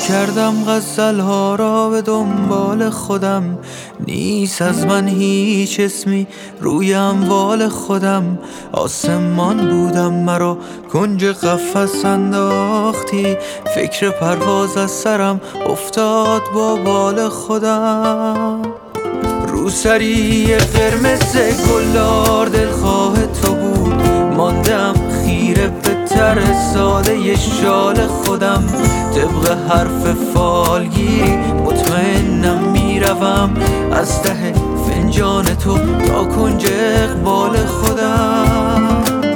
کردم غزل‌ها را به دنبال خودم، نیست از من هیچ اسمی روی اموال خودم. آسمان بودم مرا کنج قفس انداختی، فکر پرواز از سرم افتاد با بال خودم. روسری قرمز گلدار دلخواه تو بود، ماندم خیره به تر ساده شال خودم. طبق حرف فالگیری مطمئنم میروم، از ته فنجان تو تا کنج اقبال خودم.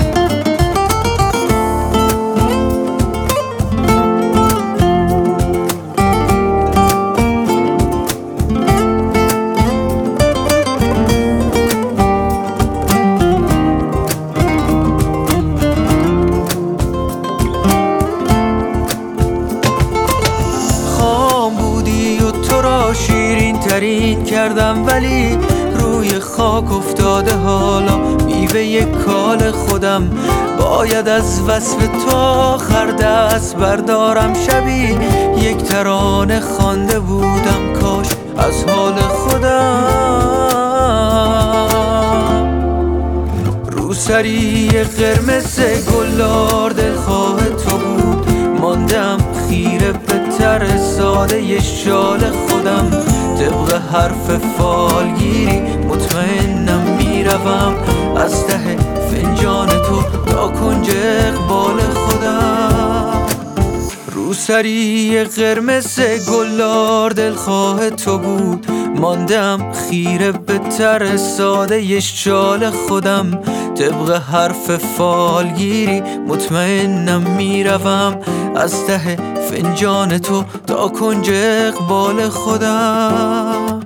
شیرین ترین کردم ولی روی خاک افتاده، حالا میوه کال خودم. باید از وصف تو آخر دست بردارم، شبی یک ترانه خوانده بودم کاش از حال خودم. روسری قرمز گلدار دلخواه تو بود، ماندم خیره به تر ساده شال خودم. طبق حرف فالگیری مطمئنم میروم، از ته فنجان تو تا کنج اقبال خودم. روسری قرمز گلدار دلخواه تو بود، ماندم خیره به تر ساده شال خودم. طبق حرف فالگیری مطمئنم میروم، از ته فنجان تو تا کنج اقبال خودم.